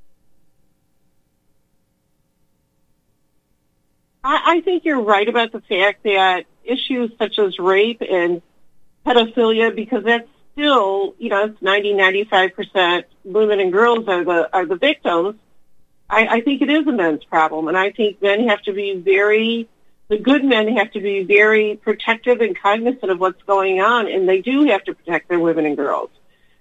I, I think you're right about the fact that issues such as rape and pedophilia, because that's still, you know, it's ninety, ninety-five percent women and girls are the are the victims. I, I think it is a men's problem, and I think men have to be very... The good men have to be very protective and cognizant of what's going on, and they do have to protect their women and girls.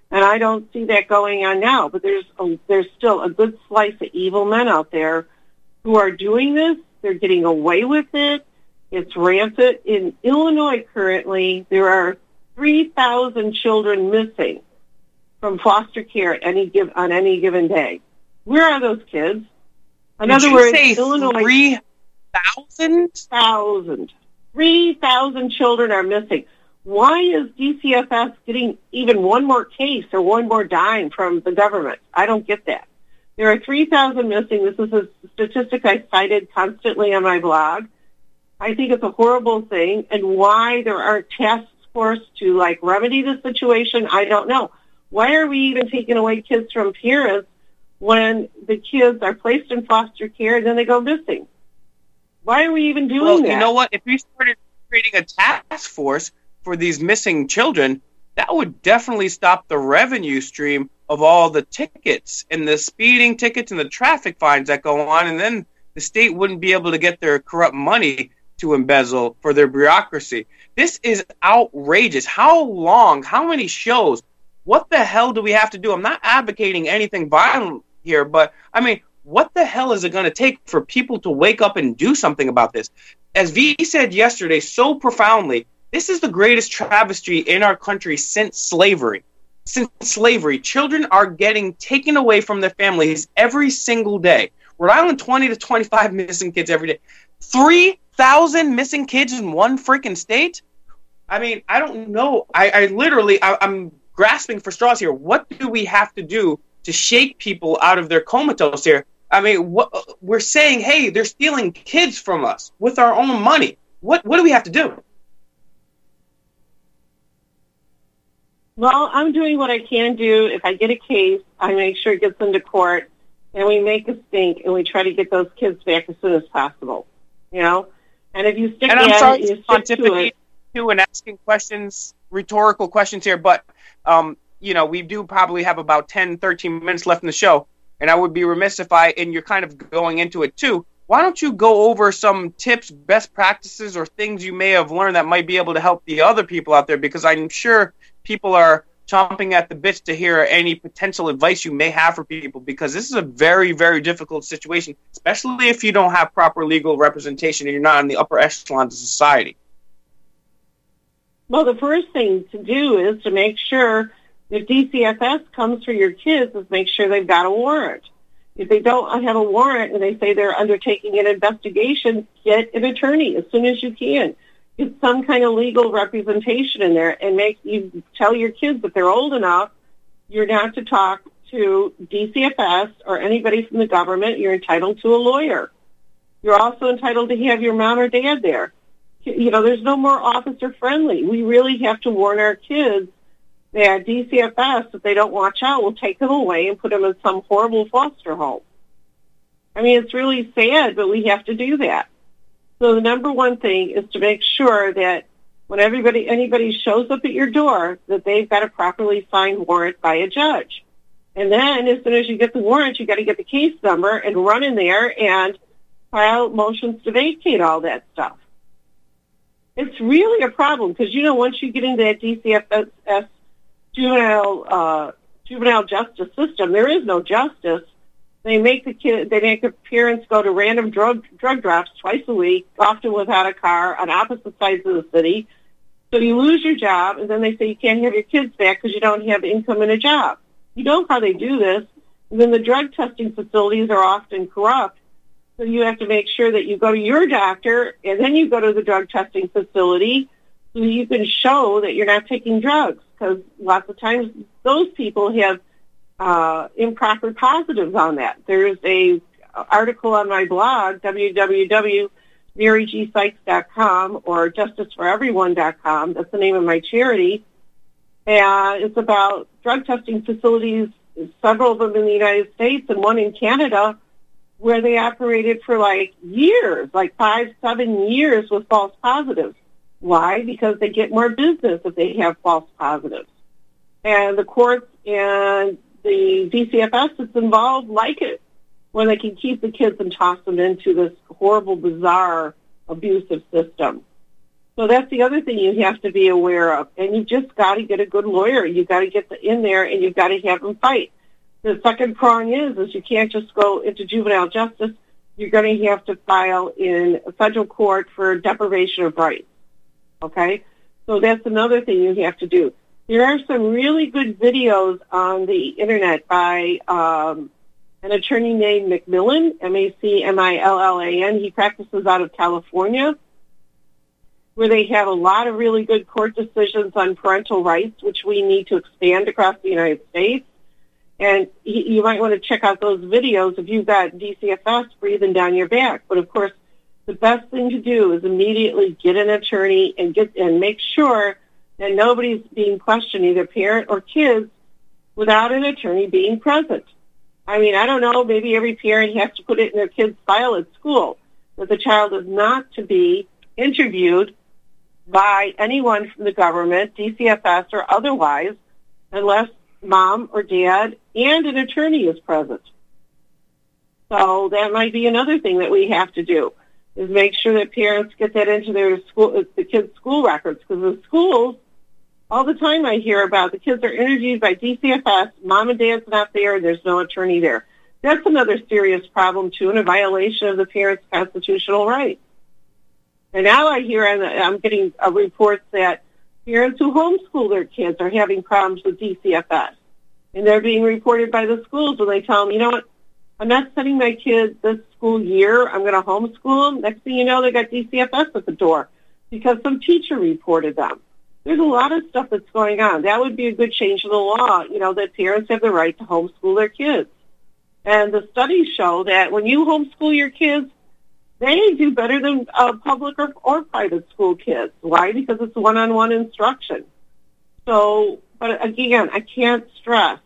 And I don't see that going on now. But there's a, there's still a good slice of evil men out there who are doing this. They're getting away with it. It's rampant. In Illinois currently, there are three thousand children missing from foster care at any give, on any given day. Where are those kids? In Did other you words, say Illinois, three thousand? Thousand. three thousand children are missing. Why is D C F S getting even one more case or one more dime from the government? I don't get that. There are three thousand missing. This is a statistic I cited constantly on my blog. I think it's a horrible thing, and why there aren't task force to like remedy the situation, I don't know. Why are we even taking away kids from parents when the kids are placed in foster care and then they go missing? Why are we even doing well, that? You know what? If we started creating a task force for these missing children, that would definitely stop the revenue stream of all the tickets and the speeding tickets and the traffic fines that go on, and then the state wouldn't be able to get their corrupt money to embezzle for their bureaucracy. This is outrageous. How long? How many shows? What the hell do we have to do? I'm not advocating anything violent here, but, I mean, what the hell is it going to take for people to wake up and do something about this? As V said yesterday so profoundly, this is the greatest travesty in our country since slavery. Since slavery, children are getting taken away from their families every single day. Rhode Island, twenty to twenty-five missing kids every day. three thousand missing kids in one freaking state? I mean, I don't know. I, I literally, I, I'm grasping for straws here. What do we have to do to shake people out of their comatose here? I mean, what, we're saying, hey, they're stealing kids from us with our own money. What what do we have to do? Well, I'm doing what I can do. If I get a case, I make sure it gets into court, and we make a stink, and we try to get those kids back as soon as possible. You know? And if you stick and at I'm sorry it, you to stick to pontificate it. too and asking questions, rhetorical questions here, but, um, you know, we do probably have about ten, thirteen minutes left in the show, and I would be remiss if I, and you're kind of going into it too, why don't you go over some tips, best practices, or things you may have learned that might be able to help the other people out there, because I'm sure people are chomping at the bits to hear any potential advice you may have for people, because this is a very, very difficult situation, especially if you don't have proper legal representation and you're not in the upper echelons of society. Well, the first thing to do is to make sure if D C F S comes for your kids, is make sure they've got a warrant. If they don't have a warrant and they say they're undertaking an investigation, get an attorney as soon as you can. Get some kind of legal representation in there, and make you tell your kids that they're old enough, you're not to talk to D C F S or anybody from the government. You're entitled to a lawyer. You're also entitled to have your mom or dad there. You know, there's no more officer friendly. We really have to warn our kids that D C F S, if they don't watch out, will take them away and put them in some horrible foster home. I mean, it's really sad, but we have to do that. So the number one thing is to make sure that when everybody, anybody shows up at your door, that they've got a properly signed warrant by a judge. And then as soon as you get the warrant, you got to get the case number and run in there and file motions to vacate all that stuff. It's really a problem because, you know, once you get into that D C F S juvenile uh, juvenile justice system, there is no justice. They make the kid, they make the parents go to random drug drug drops twice a week, often without a car, on opposite sides of the city. So you lose your job, and then they say you can't have your kids back because you don't have income and a job. You know how they do this. And then the drug testing facilities are often corrupt. So you have to make sure that you go to your doctor, and then you go to the drug testing facility so you can show that you're not taking drugs. Because lots of times those people have uh, improper positives on that. There's a article on my blog, w w w dot mary g sykes dot com or justice for everyone dot com. That's the name of my charity. And it's about drug testing facilities, several of them in the United States and one in Canada, where they operated for like years, like five, seven years with false positives. Why? Because they get more business if they have false positives. And the courts and the D C F S that's involved like it when they can keep the kids and toss them into this horrible, bizarre, abusive system. So that's the other thing you have to be aware of. And you've just got to get a good lawyer. You've got to get the, in there, and you've got to have them fight. The second prong is, is you can't just go into juvenile justice. You're going to have to file in a federal court for deprivation of rights. Okay? So that's another thing you have to do. There are some really good videos on the Internet by um, an attorney named McMillan, M A C M I L L A N. He practices out of California, where they have a lot of really good court decisions on parental rights, which we need to expand across the United States. And he, you might want to check out those videos if you've got D C F S breathing down your back. But, of course, the best thing to do is immediately get an attorney and get and make sure that nobody's being questioned, either parent or kids, without an attorney being present. I mean, I don't know, maybe every parent has to put it in their kid's file at school that the child is not to be interviewed by anyone from the government, D C F S or otherwise, unless mom or dad and an attorney is present. So that might be another thing that we have to do, is make sure that parents get that into their school, the kids' school records, because the schools, all the time I hear about the kids are interviewed by D C F S, mom and dad's not there, and there's no attorney there. That's another serious problem, too, and a violation of the parents' constitutional rights. And now I hear, and I'm getting uh, reports that parents who homeschool their kids are having problems with D C F S. And they're being reported by the schools when they tell them, you know what, I'm not sending my kids this school year. I'm going to homeschool them. Next thing you know, they got D C F S at the door because some teacher reported them. There's a lot of stuff that's going on. That would be a good change of the law, you know, that parents have the right to homeschool their kids. And the studies show that when you homeschool your kids, they do better than uh, public or, or private school kids. Why? Because it's one-on-one instruction. So, but again, I can't stress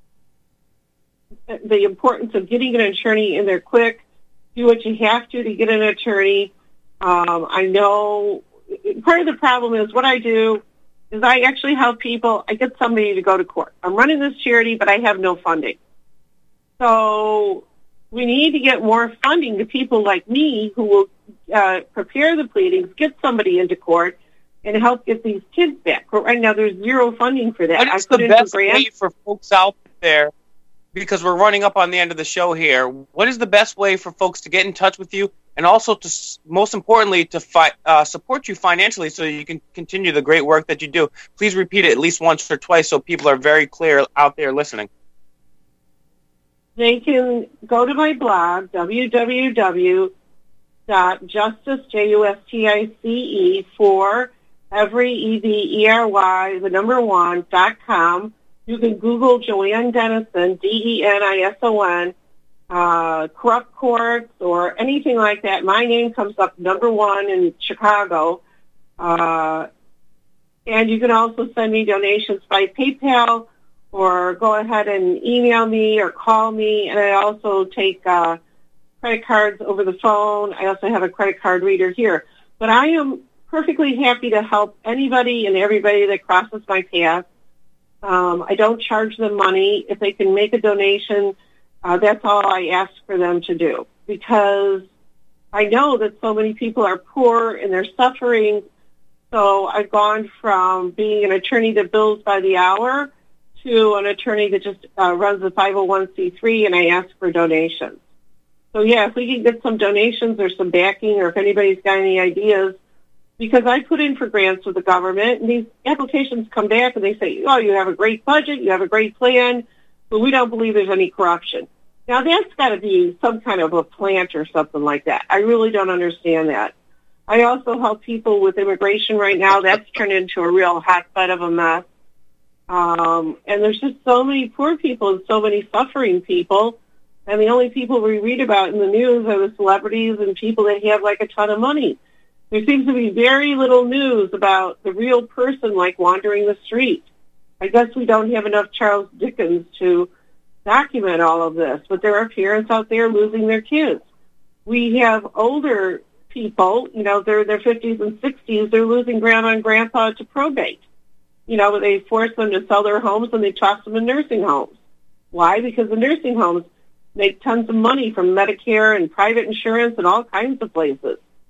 the importance of getting an attorney in there quick. Do what you have to to get an attorney. Um, I know part of the problem is what I do is I actually help people. I get somebody to go to court. I'm running this charity, but I have no funding. So we need to get more funding to people like me who will uh, prepare the pleadings, get somebody into court, and help get these kids back. But right now, there's zero funding for that. What is I put the in best for grants. way for folks out there, because we're running up on the end of the show here, what is the best way for folks to get in touch with you and also, to, most importantly, to fi- uh, support you financially so you can continue the great work that you do? Please repeat it at least once or twice so people are very clear out there listening. They can go to my blog, w w w dot justice, J U S T I C E, for every, E V E R Y, the number one, dot com. You can Google Joanne Dennison, D E N I S O N, uh, corrupt courts or anything like that. My name comes up number one in Chicago. Uh, and you can also send me donations by PayPal, or go ahead and email me or call me. And I also take uh, credit cards over the phone. I also have a credit card reader here. But I am perfectly happy to help anybody and everybody that crosses my path. Um, I don't charge them money. If they can make a donation, uh, that's all I ask for them to do. Because I know that so many people are poor and they're suffering. So I've gone from being an attorney that bills by the hour to an attorney that just uh, runs a five oh one c three, and I ask for donations. So, yeah, if we can get some donations or some backing, or if anybody's got any ideas, because I put in for grants with the government, and these applications come back and they say, oh, you have a great budget, you have a great plan, but we don't believe there's any corruption. Now, that's got to be some kind of a plant or something like that. I really don't understand that. I also help people with immigration right now. That's turned into a real hotbed of a mess. Um, and there's just so many poor people and so many suffering people. And the only people we read about in the news are the celebrities and people that have like a ton of money. There seems to be very little news about the real person like wandering the street. I guess we don't have enough Charles Dickens to document all of this, but there are parents out there losing their kids. We have older people, you know, they're in their fifties and sixties, they're losing grandma and grandpa to probate. You know, they force them to sell their homes and they toss them in nursing homes. Why? Because the nursing homes make tons of money from Medicare and private insurance and all kinds of places.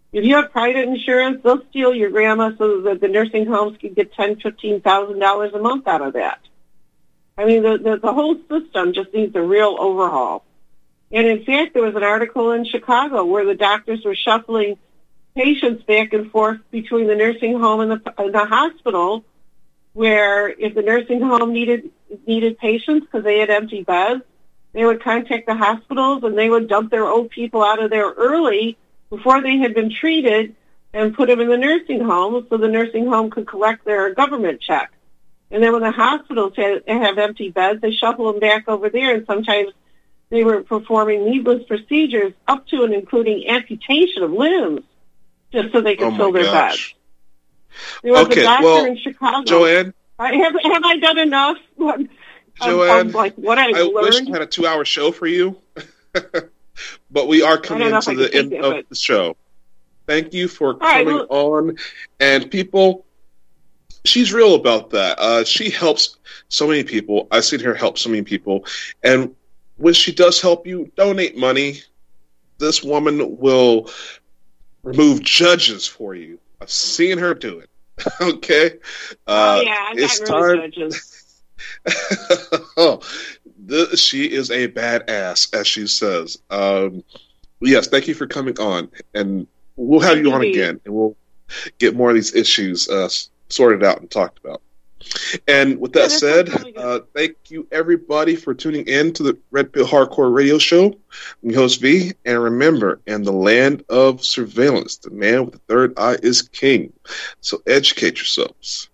If you have private insurance, they'll steal your grandma so that the nursing homes can get ten, fifteen thousand dollars a month out of that. I mean, the, the the whole system just needs a real overhaul. And in fact, there was an article in Chicago where the doctors were shuffling patients back and forth between the nursing home and the, and the hospital, where if the nursing home needed needed patients because they had empty beds, they would contact the hospitals and they would dump their old people out of there early before they had been treated and put them in the nursing home so the nursing home could collect their government check. And then when the hospitals have, have empty beds, they shuffle them back over there, and sometimes they were performing needless procedures up to and including amputation of limbs just so they could Oh, fill my their gosh. beds. There was Okay, a doctor well, in Chicago. Joanne? I, have, have I done enough? Um, Joanne, um, like what I've I learned? wish I had a two-hour show for you, but we are coming know if into I the can end take it, of but- the show. Thank you for right, coming well- on. And people, she's real about that. Uh, she helps so many people. I've seen her help so many people. And when she does help you, donate money. This woman will remove judges for you. I've seen her do it. Okay? Uh, oh, yeah, I've it's gotten rid time. of judges. oh, the, she is a badass, as she says. Um, yes, thank you for coming on, and we'll have Thank you on you. again, and we'll get more of these issues uh, sorted out and talked about. And with that Yeah, that said, sounds really good. uh, thank you everybody for tuning in to the Red Pill Hardcore Radio Show. I'm your host V, and remember, in the land of surveillance, the man with the third eye is king. So educate yourselves.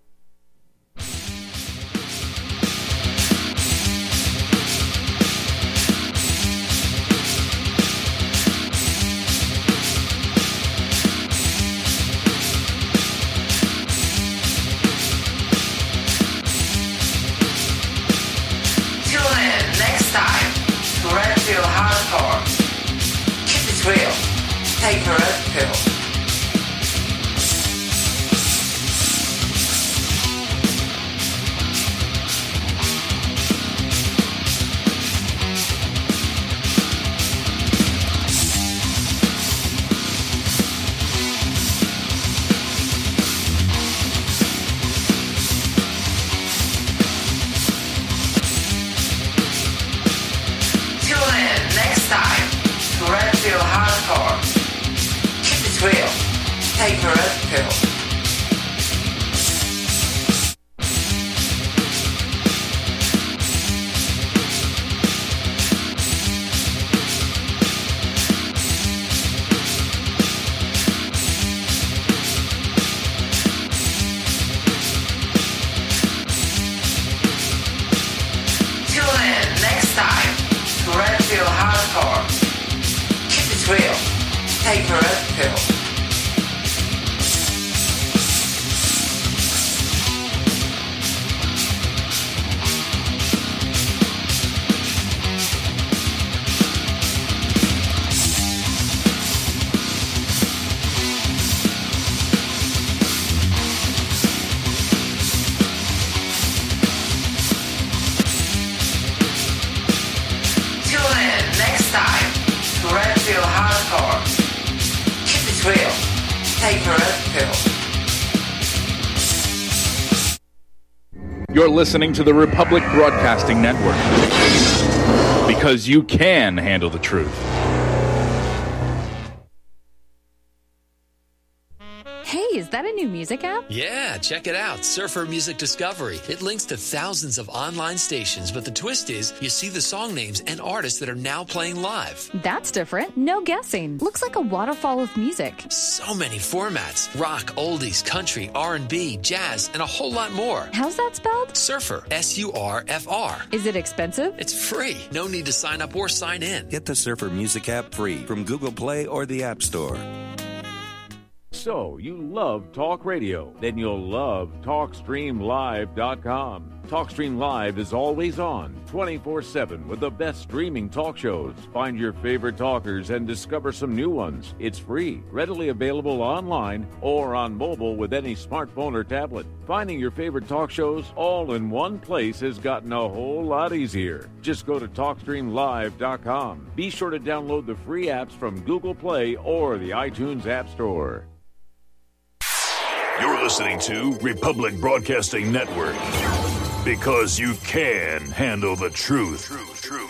Tune in next time to Red Pill Hardcore. Keep it real. Take the red pill. Tune in next time to Red Pill Hardcore. Keep it real. Take the red pill. Tune in next time to Red Pill Hardcore. Keep it real. Take the red pill. Tune in next time to Red Pill Hardcore. Keep it real. Take the red pill. You're listening to the Republic Broadcasting Network. Because you can handle the truth. Hey, is that a new music app? Yeah, check it out. Surfer Music Discovery. It links to thousands of online stations, but the twist is you see the song names and artists that are now playing live. That's different. No guessing. Looks like a waterfall of music. So many formats. Rock, oldies, country, R and B, jazz, and a whole lot more. How's that spelled? Surfer. S U R F R. Is it expensive? It's free. No need to sign up or sign in. Get the Surfer Music app free from Google Play or the App Store. So, you love talk radio? Then you'll love talk stream live dot com. TalkStream Live is always on, twenty-four seven, with the best streaming talk shows. Find your favorite talkers and discover some new ones. It's free, readily available online or on mobile with any smartphone or tablet. Finding your favorite talk shows all in one place has gotten a whole lot easier. Just go to talk stream live dot com. Be sure to download the free apps from Google Play or the iTunes App Store. You're listening to Republic Broadcasting Network. Because you can handle the truth.